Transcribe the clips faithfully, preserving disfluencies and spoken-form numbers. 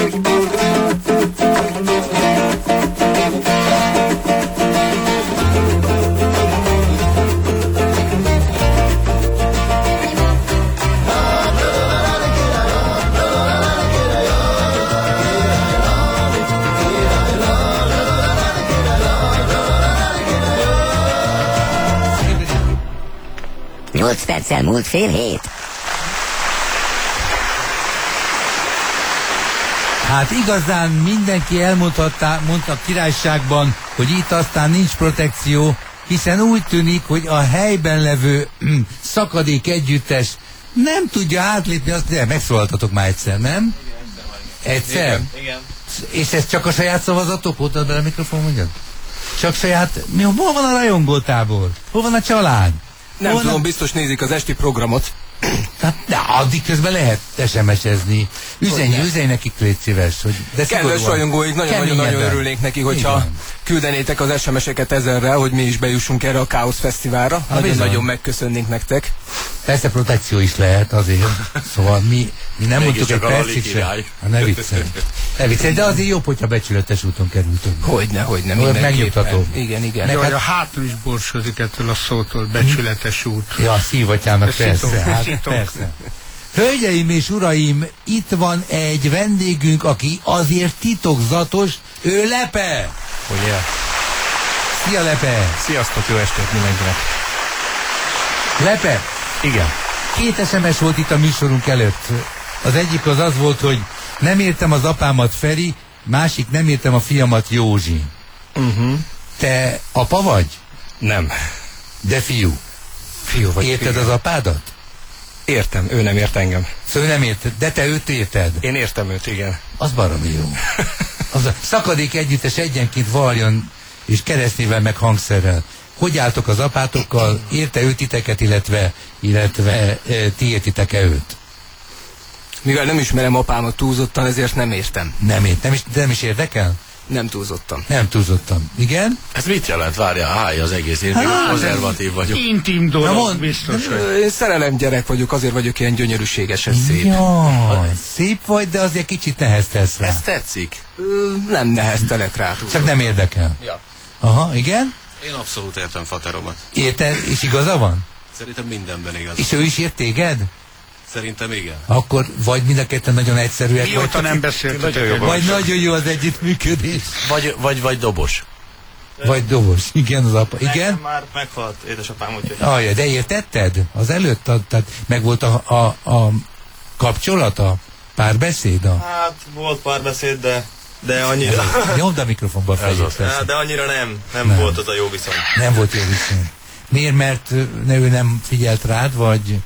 nyolc perccel múlt fél hét. Hát igazán mindenki elmondhatta, mondta a királyságban, hogy itt aztán nincs protekció, hiszen úgy tűnik, hogy a helyben levő szakadék együttes nem tudja átlépni azt, de megszólaltatok már egyszer, nem? Egyszer? Igen. Igen. És ez csak a saját szavazatok? Ott ad bele a mikrofon, mondjad? Csak saját... Mi, hol van a rajongótábor? Hol van a család? Nem hol tudom, van... biztos nézik az esti programot. Hát, de addig közben lehet es em es-ezni. Üzenj, üzenj nekik, légy szíves. Hogy de kedves rajongóik, nagyon-nagyon örülnék neki, hogyha küldenétek az es em es-eket ezerrel, hogy mi is bejussunk erre a Káosz Fesztiválra. Nagyon-nagyon megköszönnénk nektek. Persze protekció is lehet azért. Szóval mi, mi nem mondtuk egy percig sem. Hát ne viccelj. Ne viccelj, de azért jobb, hogyha becsületes úton kerültünk. Hogyne, hogyne, mindenképpen. Megnyugtató. Igen, igen. Jaj, a hátul is borsodik ettől a szótól, becsületes út. Ja, a szívatyának persze. Hát, persze. Hölgyeim és uraim, itt van egy vendégünk, aki azért titokzatos, ő Lepe. Ugye? Szia, Lepe. Sziasztok, jó estét mindenkinek. Lepe. Igen. Két es em es volt itt a műsorunk előtt. Az egyik az az volt, hogy nem értem az apámat, Feri, másik nem értem a fiamat, Józsi. Uh-huh. Te apa vagy? Nem. De fiú. Fiú vagy. Érted fiú. az apádat? Értem, ő nem ért engem. Szóval nem érted, de te őt érted. Én értem őt, igen. Az baromi jó. Az a szakadék együttes egyenként valjon, és keresztnével meg hangszerrel. Hogy álltok az apátokkal, érte ő titeket, illetve, illetve e, ti értitek-e őt? Mivel nem ismerem apámat túlzottan, ezért nem értem. Nem ért, nem is, nem is érdekel? Nem túlzottan. Nem túlzottan. Igen? Ez mit jelent? Várja, állj az egész, én még konzervatív vagyok. Intim dolog, mond, biztos, hogy... Én szerelem gyerek vagyok, azért vagyok ilyen gyönyörűségesen szép. Jaj, szép vagy, de azért kicsit neheztelsz rá. Ez tetszik? Ö, nem neheztelek rá. Csak nem érdekel. Ja. Aha, igen? Én abszolút értem fateromat. Érted, és igaza van? Szerintem mindenben igaz. És ő is ért téged? Szerintem igen. Akkor vagy mind a ketten nagyon egyszerűek. Mióta nem beszéltünk. Vagy nagyon jó az együttműködés. Vagy, vagy, vagy dobos. Vagy dobos. Igen, az apa. Igen? Nekem már meghalt édesapám, úgyhogy... Ajaj, de értetted? Az előtt? Tehát meg volt a, a, a kapcsolat, a párbeszéd? A... Hát volt párbeszéd, de, de annyira... Nyomd a mikrofonba a fejét. Hát, de annyira nem, nem, nem volt az a jó viszony. Nem volt jó viszony. Miért? Mert ne, ő nem figyelt rád, vagy...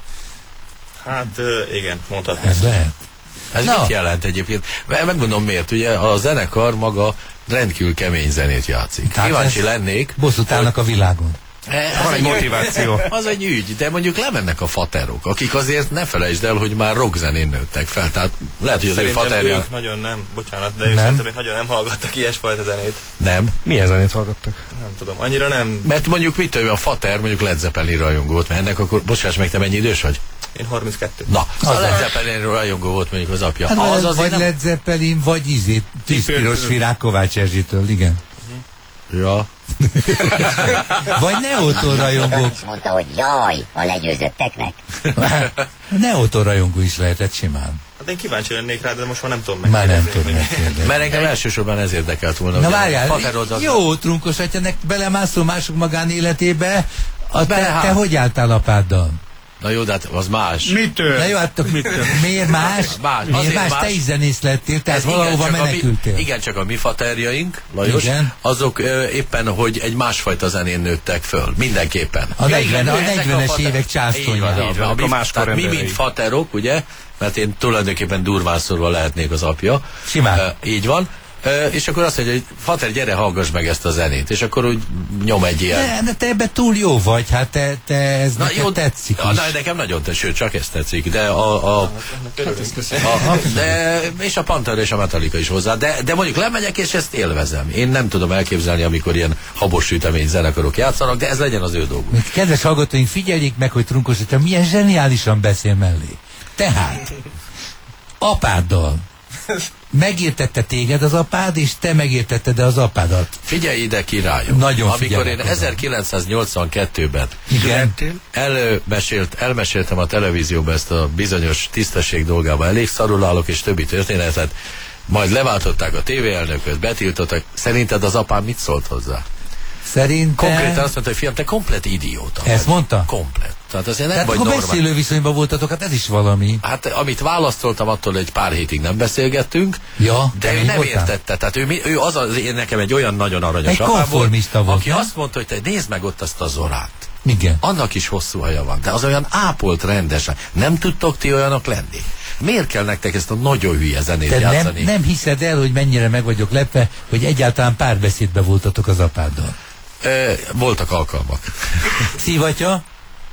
Hát igen, mondhatni. Ez lehet. Ez Na. mit jelent egyébként? Megmondom miért, ugye a zenekar maga rendkívül kemény zenét játszik. Tehát Kíváncsi lennék. Bosszút állnak a világon. Van egy motiváció. Az egy ügy, de mondjuk lemennek a faterok, akik azért ne felejtsd el, hogy már rockzenén nőttek fel. Tehát lehet, hogy az ő Szerintem faterja... ők nagyon nem, bocsánat, de ők Nem? szerintem nagyon nem hallgattak ilyesfajta zenét. Nem. Milyen zenét hallgattak? Nem tudom, annyira nem. Mert mondjuk mit ő a fater, mondjuk Led Zeppelin rajongó volt, mert ennek akkor, bocsáss meg, te mennyi idős vagy? Én harminckettő. Na, a Led Zeppelin rajongó volt mondjuk az apja. Hát az az vagy nem... Led Zeppelin, vagy izét, tűzpiros virág Kovács Erzsitől, igen. Ja. Vagy Neótól rajongó. És mondta, hogy jaj, a legyőzötteknek. Neótól rajongó is lehetett simán. Hát én kíváncsi lennék rá, de most már nem tudom meg. Már nem tudom megkérdezni. Mert engem elsősorban ez érdekelt volna. Na hogy várjál, faterod az- jó trunkos, hogyha nek belemászol mások magánéletébe, a te, Bele- te hogy álltál apáddal? Na jó, de hát az más. Mitől? Na jó, hát miért más? Más, Miért azért más? más. Te is zenész lettél, tehát Ez valahova igen, csak a mi- menekültél. Igen, csak a mi faterjaink, Lajos, Igen. azok ö, éppen, hogy egy másfajta zenén nőttek föl. Mindenképpen. A negyven- a Ezek negyvenes fater- évek Így van, császtonyja. így van. Akkor Mi- máskor tehát mi, emberei. mint faterok, ugye, mert én tulajdonképpen durván szorva lehetnék az apja. Simán. Ö, így van. Ö, és akkor azt mondja, hogy Fater, gyere, hallgass meg ezt a zenét. És akkor úgy nyom egy ilyen. De, de te ebben túl jó vagy, hát te, te ez Na, neked tetszik Na, is. na, nekem nagyon tetszik, sőt, csak ez tetszik, de a, a, a, a de, és a Panther és a Metallica is hozzá, de, de mondjuk lemegyek és ezt élvezem. Én nem tudom elképzelni, amikor ilyen habos sütemény zenekarok játszanak, de ez legyen az ő dolguk. Kedves hallgatóink, figyeljék meg, hogy Trunkos, hogy te milyen zseniálisan beszél mellé. Tehát, apáddal Megértette téged az apád, és te megértetted az apádat? Figyelj ide, királyom. Nagyon Amikor én oda. ezerkilencszáznyolcvankettőben Igen. elmesélt, elmeséltem a televízióban ezt a bizonyos tisztesség dolgában, elég szarul állok és többi történetet, majd leváltották a tévéelnököt, betiltottak. Szerinted az apám mit szólt hozzá? Szerintem... Konkrétan azt mondta, hogy fiam, te komplet idióta vagy. Ezt mondta? Komplet. Tehát azért nem Tehát vagy akkor normál. beszélő viszonyban voltatok, hát ez is valami. Hát amit választoltam, attól egy pár hétig nem beszélgettünk, Ja, de ő kemény nem voltál? értette. Tehát ő, ő az, az én nekem egy olyan nagyon aranyos Egy apám konformista volt, aki nem? azt mondta, hogy te nézd meg ott azt a Zorát. Igen. Annak is hosszú haja van, de az olyan ápolt rendesen. Nem tudtok ti olyanok lenni? Miért kell nektek ezt a nagyon hülye zenét Te nem, játszani? nem hiszed el, hogy mennyire meg vagyok lepve, hogy egyáltalán párbeszédbe voltatok az apáddal. Ö, voltak alkalmak. Szívatya?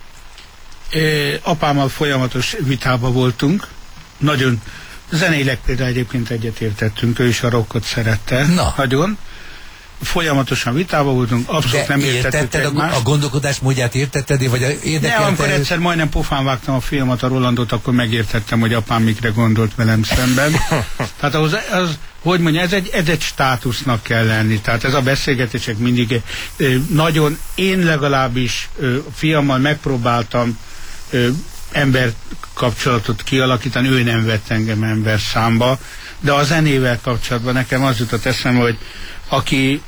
É, apámmal folyamatos vitában voltunk. Nagyon zeneileg például egyébként egyetértettünk, ő is a rockot szerette. Na. Nagyon. Folyamatosan vitában voltunk, abszolút De nem értettük értetted a, egymást. a gondolkodás módját, értetted, vagy De érdekelte? amikor egyszer majdnem pofán vágtam a filmet, a Rolandot, akkor megértettem, hogy apám mikre gondolt velem szemben. Tehát ahhoz, az, hogy mondja, ez egy, ez egy státusznak kell lenni. Tehát ez a beszélgetések mindig ö, nagyon, én legalábbis ö, fiammal megpróbáltam ö, ember kapcsolatot kialakítani, ő nem vett engem ember számba, de a zenével kapcsolatban nekem az jutott eszembe, hogy aki,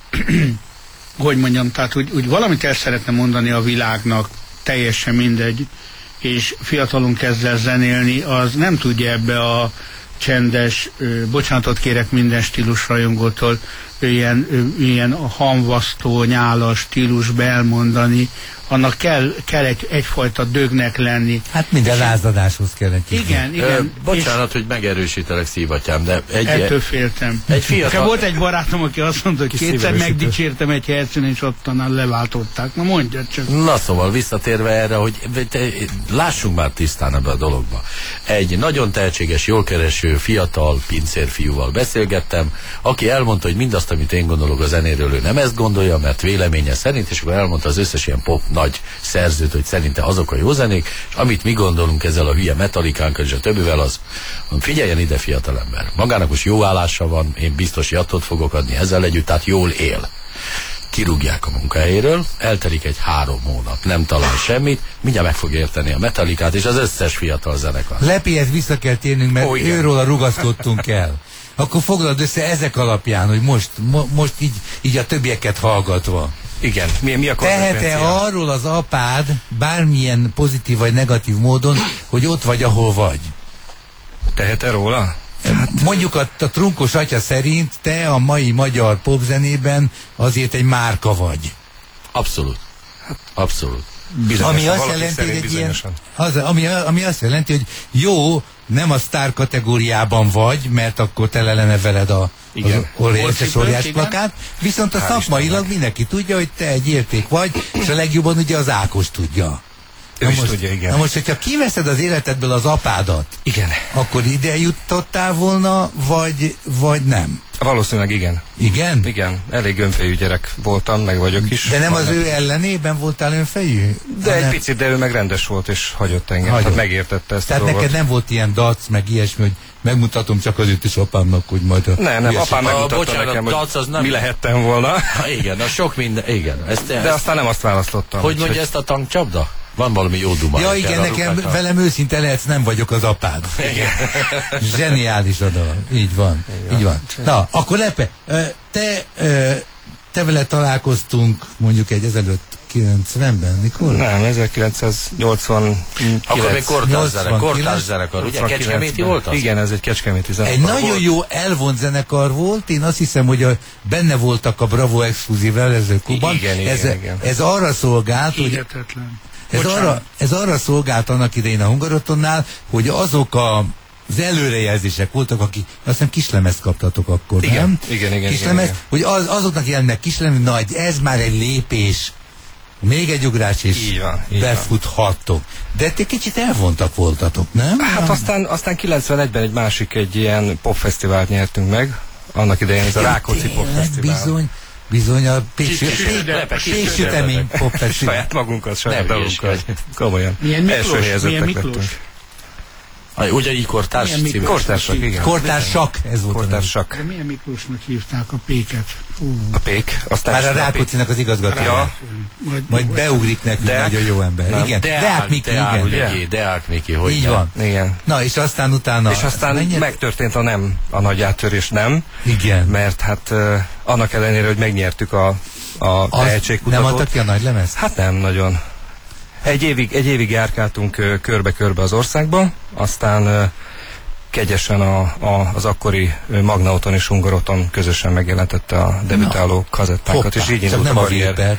hogy mondjam, tehát úgy, úgy valamit el szeretne mondani a világnak, teljesen mindegy, és fiatalon kezd el zenélni, az nem tudja ebbe a csendes, ö, bocsánatot kérek minden stílus rajongótól, ö, ilyen, ö, ilyen hamvasztó, nyálas stílusba elmondani, annak kell, kell egy, egyfajta dögnek lenni. Hát minden lázadáshoz kell egy kicsit. Igen, igen. Ö, bocsánat, hogy megerősítelek, Szívatyám, de egy... Ettől féltem. Egy fiatal- Nekem volt egy barátom, aki azt mondta, hogy kétszer szívelősítő. megdicsértem egy hercen, és ottan leváltották. Na mondja csak. Na szóval visszatérve erre, hogy te, lássunk már tisztán ebbe a dologba. Egy nagyon tehetséges, jól kereső, fiatal pincérfiúval beszélgettem, aki elmondta, hogy mindazt, amit én gondolok a zenéről, ő nem ezt gondolja, mert véleménye szerint, és akkor elmondta az összes ilyen pop nagy szerzőt, hogy szerinte azok a jó zenék, és amit mi gondolunk ezzel a hülye Metallicánkkal és a többivel, az, figyeljen ide, fiatalember, magának most jó állása van, én biztos jattot fogok adni ezzel együtt, tehát jól él. Kirúgják a munkahelyéről, eltelik egy három hónap, nem talál semmit, mindjárt meg fog érteni a Metallicát és az összes fiatal zenekar. Lepihez vissza kell térnünk, mert Ó, igen. őróla rugaszkodtunk el. Akkor foglald össze ezek alapján, hogy most, mo, most így, így a többieket hallgatva. Igen, mi, mi a Tehet-e konzekvencia? arról az apád bármilyen pozitív vagy negatív módon, hogy ott vagy, ahol vagy? Tehet-e róla? Mondjuk a, a trunkos atya szerint te a mai magyar popzenében azért egy márka vagy. Abszolút. Abszolút. Bizonyosan, Ami azt valaki jelenti, hogy szerint egy ilyen, bizonyosan. az, ami, ami azt jelenti, hogy jó, nem a sztár kategóriában vagy, mert akkor tele lenne veled a Igen. óriás óriás igen. plakát, viszont a Hál' szakmailag Istennek. mindenki tudja, hogy te egy érték vagy, és a legjobban ugye az Ákos tudja. Ő Na is most, tudja, igen. Na most, hogyha kiveszed az életedből az apádat, Igen. akkor ide jutottál volna, vagy, vagy nem? Valószínűleg igen. Igen? Igen, elég önfejű gyerek voltam, meg vagyok is. De nem az Majdnem. ő ellenében voltál önfejű? De egy Hanem- picit, de ő meg rendes volt, és hagyott engem. Hagyott. Tehát megértette ezt Tehát a dolgot. neked nem volt ilyen dac, meg ilyesmi, hogy megmutatom csak azért is apámnak, hogy majd a... Nem, nem, ilyesmi- apám A megmutatta bocsánat, nekem, dac az hogy nem- mi lehettem volna. Ha, igen, a sok minden, igen. Ezt, De ezt, aztán nem azt választottam. hogy úgyhogy- mondja ezt a tankcsapda? Van valami jó duma. Ja igen, nekem velem őszinte lehetsz, nem vagyok az apád. Zseniális a dal. Így van. Így van. Na, akkor Lepe, ö, te, ö, te vele találkoztunk mondjuk egy ezelőtt kilencvenben, mikor? Nem, ezerkilencszáznyolcvankilenc. Akkor még kortárs zenekar, kortárs nyolcvankilenc? zenekar, ugye? Kecskeméti volt az? Igen, ez egy kecskeméti zenekar. Egy nagyon jó elvont zenekar volt, én azt hiszem, hogy a, benne voltak a Bravo exkluzív lemezőkúban. Igen, igen, ez, igen. ez arra szolgált, hogy Hihetetlen. Ez arra, ez arra szolgált annak idején a Hungarotonnál, hogy azok a, az előrejelzések voltak, akik azt hiszem kislemezt kaptatok akkor, Igen, nem? igen, igen, Kislemez, igen, hogy az, azoknak jelennek kislemez, na ez már egy lépés, még egy ugrás, és Így van, így befuthattok. De te kicsit elvontak voltatok, nem? Hát aztán, aztán kilencvenegyben egy másik, egy ilyen popfesztivált nyertünk meg. Annak idején ez a Rákóczi Tényleg, popfesztivál. Bizony, bizony a Kis- kis- Lepe, kis- péksütemény popfesztivál. Saját magunkat, saját Ne dalunkat. hülyeskedj. Komolyan. Milyen Első Miklós? helyezettek Milyen Miklós? lettünk. Ugyanígy kortárs Milyen című. Kortársak, igen. Kortársak, ez volt. Kortársak. De milyen Miklósnak hívták a péket? Hú. A pék. Aztán Már a is a pék. Rákóczinak az igazgatója. Ja. Majd, Majd beugrik nekünk, Deák? nagyon jó ember. Nem. Igen, Deák, Deák Miki, Deák, igen. ugye, Deák Miki, hogy Így nem. van. Igen. Na, és aztán utána... És aztán mennyire- megtörtént a nem, a nagy áttörés nem, Igen. mert hát uh, annak ellenére, hogy megnyertük a, a Az nem tehetségkutatót. adtak ki a nagy lemezt? Hát nem nagyon. Egy évig, egy évig járkáltunk ö, körbe-körbe az országban, aztán ö, kegyesen a, a, az akkori ö, Magnauton és Hungaroton közösen megjelentette a debütáló kazettánkat, és így csak indult nem a a karrier. Viper.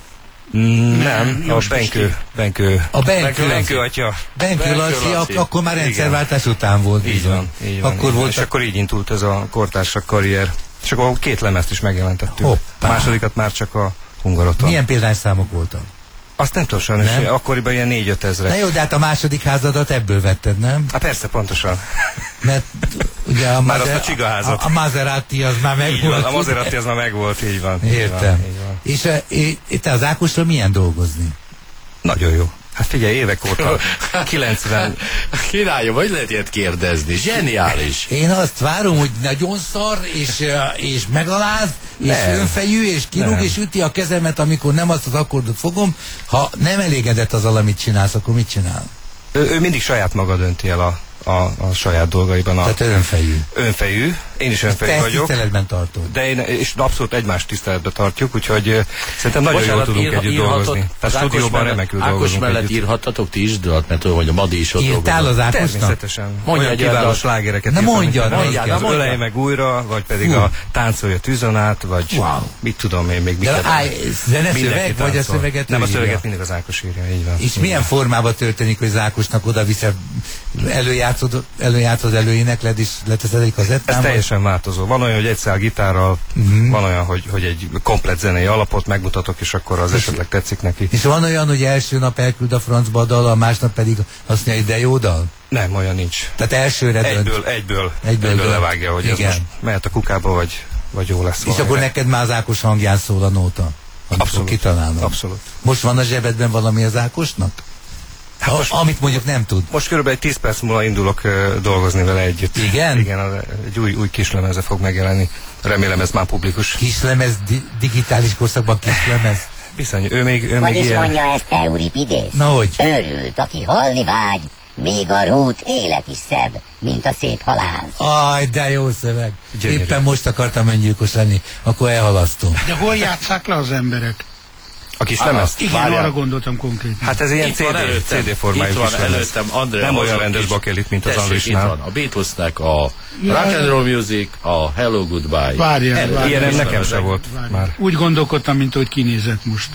Mm, Nem, a Benkő, Benkő, A Benkő, Benkő, Benkő atya. Benkő Benkő Laci, Laci. ak- akkor már rendszerváltás után volt. Így bizony. van, így van. Akkor így van. volt És akkor így indult ez a kortársak karrier. És akkor két lemezt is megjelentettünk. Hoppá. A másodikat már csak a Hungaroton. Milyen példányszámok voltak? Azt nem tudom sajnos, Nem? akkoriban ilyen négy-öt Na ezre. jó, de hát a második házadat ebből vetted, nem? Hát persze, pontosan. Mert ugye a, Már Maser- azt a csigaházat. a, a Maserati az már Így van, megvolt. a Maserati az már megvolt, így van. így Értem. van, így van. És e, e, te az Ákosról milyen dolgozni? Nagyon jó. Hát figyelj, évek óta, kilencven, Királyom, hogy lehet ilyet kérdezni? Zseniális. Én azt várom, hogy nagyon szar, és, e, és megaláz, és Nem. önfejű, és kirúg, Nem. és üti a kezemet, amikor nem azt az akkordot fogom. Ha nem elégedett azzal, amit csinálsz, akkor mit csinál? ő, ő mindig saját maga dönti el a, a, a saját dolgaiban. A Tehát önfejű. önfejű, én is Te önfejű ezt vagyok. tiszteletben tartod. De én, és abszolút egymást tiszteletbe tartjuk, úgyhogy uh, szerintem nagyon Bocsánat, jól tudunk írha- együtt írhatott- dolgozni. az Tehát Ákos stúdióban mellett- remekül Ákos dolgozunk mellett együtt. írhattatok ti is dalt, mert tudom, hogy a Madi is ott Írtál dolgozott. az Ákosnak? Természetesen. Mondja Olyan egy olyan kiváló dalt. slágereket Na írtam, mondjad, mint melyiket? az Na mondjad. Ölej meg újra, vagy pedig Fú. a Táncolja tűzön át, vagy Wow. mit tudom én még De miket. állj, zeneszöveg, Mindenki vagy a táncol. szöveget ő Nem, a írja? szöveget mindig az Ákos írja, így van. És milyen formában történik, hogy az Ákosnak oda viszel, előjátszod, előjátszod, előénekled, és leteszed egy Ez kazettán? teljesen változó. Van olyan, hogy egy szál gitárral, Mhm. van olyan, hogy, hogy egy komplett zenei alapot megmutatok, és akkor az esetleg tetszik neki. És van olyan, hogy első nap elküld a francba a dal, a másnap pedig azt mondja, hogy de jó dal? Nem, olyan nincs. Tehát elsőre dönt. Egyből, egyből, Egyből egyből, egyből dönt. levágja, hogy ez Igen. most mehet a kukába, vagy, vagy jó lesz. És valami. akkor neked már az Ákos hangján szól a nóta. Amikor Abszolút. kitalálod. Abszolút. Most van a zsebedben valami az Ákosnak? Hát A, most- amit mondjuk nem tud. Most körülbelül egy tíz perc múlva indulok uh, dolgozni vele együtt. Igen? Igen, az, egy új, új kislemeze fog megjelenni. Remélem ez már publikus. Kislemez, di- digitális korszakban kislemez. Bizony, ő még, ő Hogy még is ilyen... mondja ezt Euripides? Na hogy? Örült, aki halni vágy, még a rút élet is szebb, mint a szép halál. Aj, de jó szöveg. Gyönyörű. Éppen most akartam öngyilkos lenni, akkor elhalasztom. De hol játsszák le az emberek? A kislemez? Igen, Várjál. arra gondoltam konkrétan. Hát ez ilyen Itt van cé dé, előttem, cé dé formájú itt van kislemez. előttem Andrea Nem olyan hozott rendes is. bakelit, mint az Tessék, Andrisnál. itt van a Beatlesnek a Rock and Roll Music, a Hello Goodbye. Várjál, Erre- várjál. Ilyen nem nekem kislemezek. se volt Várj. már. Úgy gondolkodtam, mint hogy kinézett most.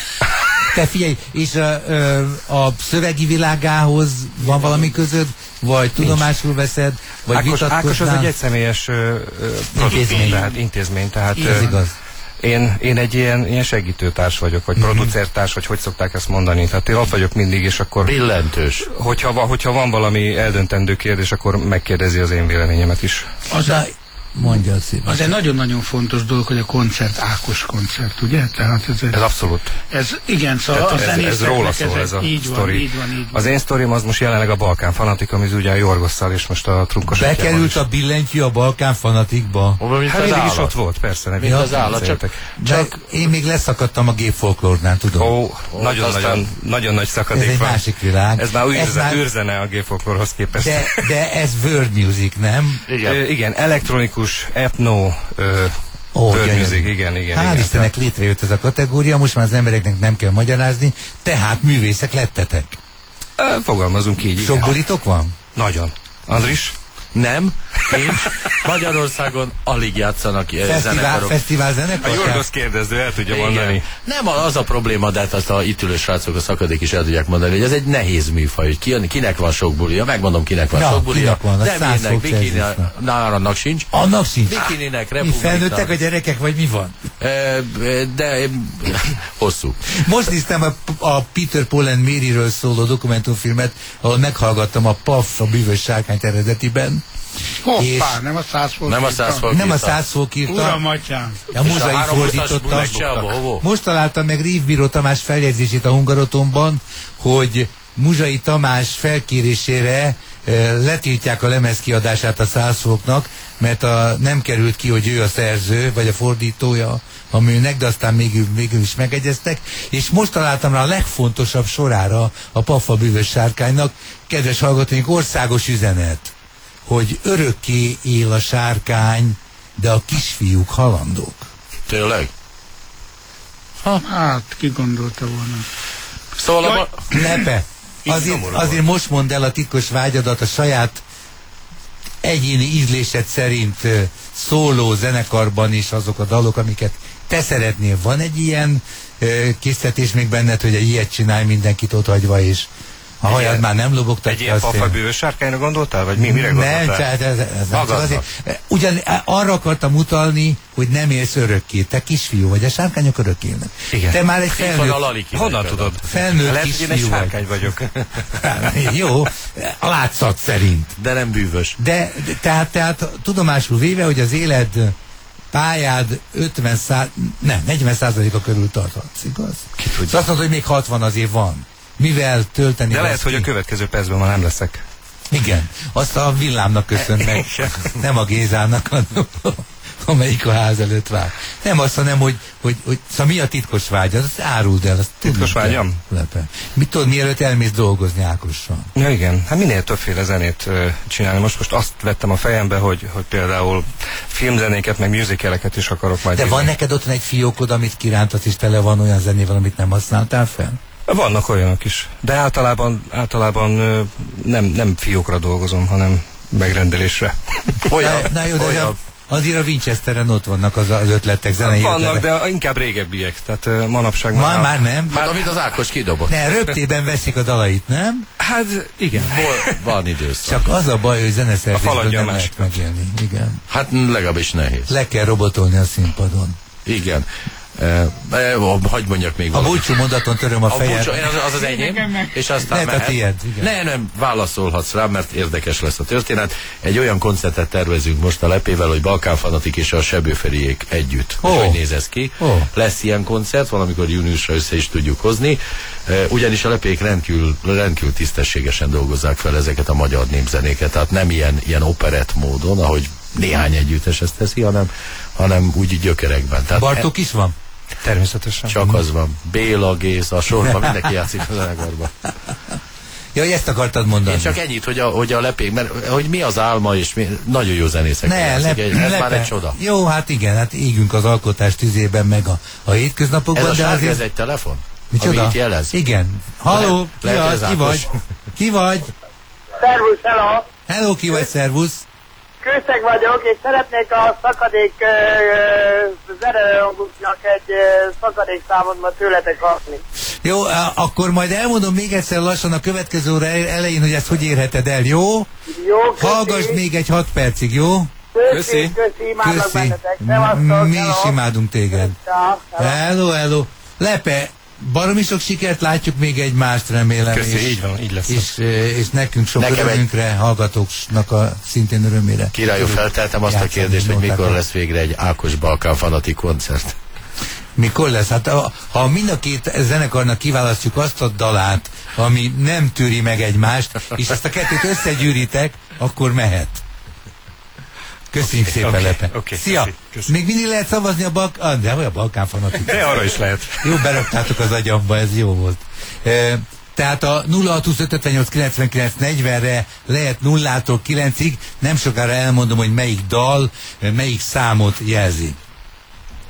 Te figyelj, és a, ö, a szövegi világához van valami közöd? Vagy tudomásul veszed? Vagy Ákos, Ákos az vitatkoznál? egy egyszemélyes ö, ö, produktum, Intézmény. tehát intézmény. Tehát, Ez ö, igaz. Én, én egy ilyen, ilyen segítőtárs vagyok, vagy Mhm. producertárs, vagy hogy szokták ezt mondani. Tehát én ott vagyok mindig, és akkor Billentős. hogyha, va- hogyha van valami eldöntendő kérdés, akkor megkérdezi az én véleményemet is. Az, Na, a, mondja szépen. az egy nagyon-nagyon fontos dolog, hogy a koncert Ákos koncert, ugye? Tehát ez, Ez abszolút. ez igen, szóval a Ez, ez zenészeknek róla szól ez a így van, sztori. így van, így van. Az én sztorim az most jelenleg a Balkán Fanatik, ami ugye a Jorgosszal és most a Trunkos Atyával Bekerült is. a billentyű a Balkán fanatikba. Hova, mint Hát az mindig is állat. ott volt, persze. Nem Mint az állat, csak- De én még leszakadtam a gépfolklórnál, tudom. Ó, nagyon, aztán- nagyon, nagyon nagy szakadék Ez egy van. másik világ. Ez már Ez űrze, már- űrzene a G-folklórhoz képest. De, de ez world music, nem? Igen. Ö, igen, elektronikus, etno, ö, Ó, world gyönyörű. music, igen, igen. Hál' igen. Istennek létrejött ez a kategória, most már az embereknek nem kell magyarázni, tehát művészek lettetek. Ö, Fogalmazunk így, Sok igen. bulitok van? Nagyon. Andris? Nem, nincs. Magyarországon alig játszanak ilyen Fesztivál, zenekarok. fesztivál A zenekar? Jorgosz kérdező el tudja Igen. mondani. Nem az a probléma, de hát azt a itt ülő srácok, a szakadék is el tudják mondani, hogy ez egy nehéz műfaj, hogy ki, kinek van sok bulia, megmondom kinek van Ja, sok bulia. kinek van, az nem száz énnek, fok bikini, Celsiusnak. nárannak sincs. Annak sincs. Bikininek, Mi republiknak. felnőttek a gyerekek, vagy mi van? E, e, de hosszú. Most néztem a, a Peter Paul and Maryről szóló dokumentumfilmet, ahol meghallgattam a Puff, a bűvös sárkányt eredetiben. Hoppá, és- nem a száz fok. Nem a száz fok Nem a írta. száz fok írta, Uram, atyám. a muzsai három utas fordította. bulik abba, Most találtam meg Révbíró Tamás feljegyzését a Hungarotonban, hogy Muzsai Tamás felkérésére letiltják a lemez kiadását a Százfoknak, mert a, nem került ki, hogy ő a szerző, vagy a fordítója a műnek, de aztán még, végül is megegyeztek, és most találtam rá a legfontosabb sorára a Paffa bűvös sárkánynak, kedves hallgatóink, országos üzenet, hogy örökké él a sárkány, de a kisfiúk halandók. Tényleg? Ha. Hát, ki gondolta volna. Szóval a... Lepe, azért, azért most mondd el a titkos vágyadat a saját egyéni ízlésed szerint uh, szóló zenekarban is, azok a dalok, amiket te szeretnél. Van egy ilyen uh, készítés még benned, hogy egy ilyet csinálj, mindenkit ott hagyva, és a hajad már nem lobogtatja. Egy ilyen Paffa bűvös sárkányra gondoltál? Vagy mi, mire gondoltál? Nem, tehát ez, ez nem csak azért. Ugyan arra akartam utalni, hogy nem élsz örökké. Te kisfiú vagy, a sárkányok örök élnek. Igen. Te már egy felnőtt... Honnan tudod? Felnőtt Lehet, hogy én egy kisfiú vagy. sárkány vagyok. Jó, a látszat szerint. De nem bűvös. De, de tehát, tehát tudomásul véve, hogy az éled pályád ötven szá... nem, negyven százaléka körül tarthatsz, igaz? Szóval azt mondod, hogy még hatvan azért van. Mivel tölteni... De lehet, hogy a következő percben már nem leszek. Igen, azt a villámnak köszön meg, nem a Gézának, hanem amelyik a ház előtt vár. Nem azt, hanem, hogy, hogy, hogy szóval mi a titkos vágy, azt áruld el. Azt titkos vágyam? Lepe. Mit tudod, mielőtt elmész dolgozni Ákossal? Ja, igen, hát minél többféle zenét uh, csinálni. Most most azt vettem a fejembe, hogy, hogy például filmzenéket, meg musicaleket is akarok majd. De írni. van neked otthon egy fiókod, amit kirántasz, és tele van olyan zenével, amit nem használtál fel? Vannak olyanok is, de általában, általában nem, nem fiókra dolgozom, hanem megrendelésre. Olyan, na, na jó, de olyan. Azért a Winchesteren ott vannak az, az ötletek, zenei vannak, ötletek. de inkább régebbiek, tehát uh, manapság Ma, már... már nem? Hát amit az Ákos kidobott. Ne, röptében veszik a dalait, nem? Hát igen. Vol, van időszak. Csak az a baj, hogy zeneszerzésből nem másik. lehet megélni. Igen. Hát legalábbis nehéz. Le kell robotolni a színpadon. Igen. Eh, eh, hagy mondjak még A valamit. búcsú mondaton töröm a A fejet. búcsú, az, az az enyém, és aztán Lehet a mehet. tiéd, igen. Ne, nem, válaszolhatsz rá, mert érdekes lesz a történet. Egy olyan koncertet tervezünk most a Lepével, hogy Balkán Fanatik és a Sebőferiék együtt. Oh. Hogy néz ez ki? Oh. Lesz ilyen koncert, valamikor júniusra össze is tudjuk hozni. Uh, ugyanis a Lepék rendkívül, rendkívül tisztességesen dolgozzák fel ezeket a magyar népzenéket, tehát nem ilyen, ilyen operett módon, ahogy néhány együttes ezt teszi, hanem, hanem úgy gyökerekben. Tehát Bartók is van? Természetesen. csak az van. Béla, Géza, sorban mindenki játszik a zenekarban. Ja, hogy ezt akartad mondani. Én csak ennyit, hogy a, hogy a Lepék, mert hogy mi az álma, és mi, nagyon jó zenészek. Ne, játszik, lep, egy, ez lepe. már egy csoda. Jó, hát igen, hát égünk az alkotás tüzében, meg a, a hétköznapokban, Ez a de sárga, azért... ez egy telefon? Micsoda? Ami itt jelez? Igen. Halló, ki, Lehet, az, lehet, ki ez vagy? Ákos. Ki vagy? Szervusz, hello! Hello, ki vagy, szervusz? Kőszeg vagyok, és szeretnék a szakadék uh, zenehangunknak egy uh, szakadék számot ma tőletek kapni. Jó, a- akkor majd elmondom még egyszer lassan a következő óra el- elején, hogy ezt hogy érheted el, jó? Jó, köszi. Hallgass még egy hat percig, jó? Köszi, köszi, imádlak Köszi. bennetek. Szevasztok, Mi hello. is imádunk téged. Ja, hello. Hello, hello. Lepe, baromi sok sikert, látjuk még egymást, remélem. Köszi, és, így van, így lesz. És, eh, és nekünk sok Nekem egy- örömünkre, hallgatóknak a szintén örömére. Királyú, felteltem azt a Játszani kérdést, hogy mikor nótákat. lesz végre egy Ákos Balkán Fanatik koncert. Mikor lesz? Hát ha, ha mind a két zenekarnak kiválasztjuk azt a dalát, ami nem tűri meg egymást, és ezt a kettőt összegyűritek, akkor mehet. Köszönjük szépen, oké, Lepe. oké, Szia! köszi, köszi. Még mindig lehet szavazni a Balkán... Ah, de hogy a Balkán Fanatik. De arra is lehet. Jó, beraktátok az agyamba, ez jó volt. E, tehát a nulla hat húsz ötvennyolc kilencvenkilenc negyvenre lehet nullától kilencig, nem sokára elmondom, hogy melyik dal, melyik számot jelzi.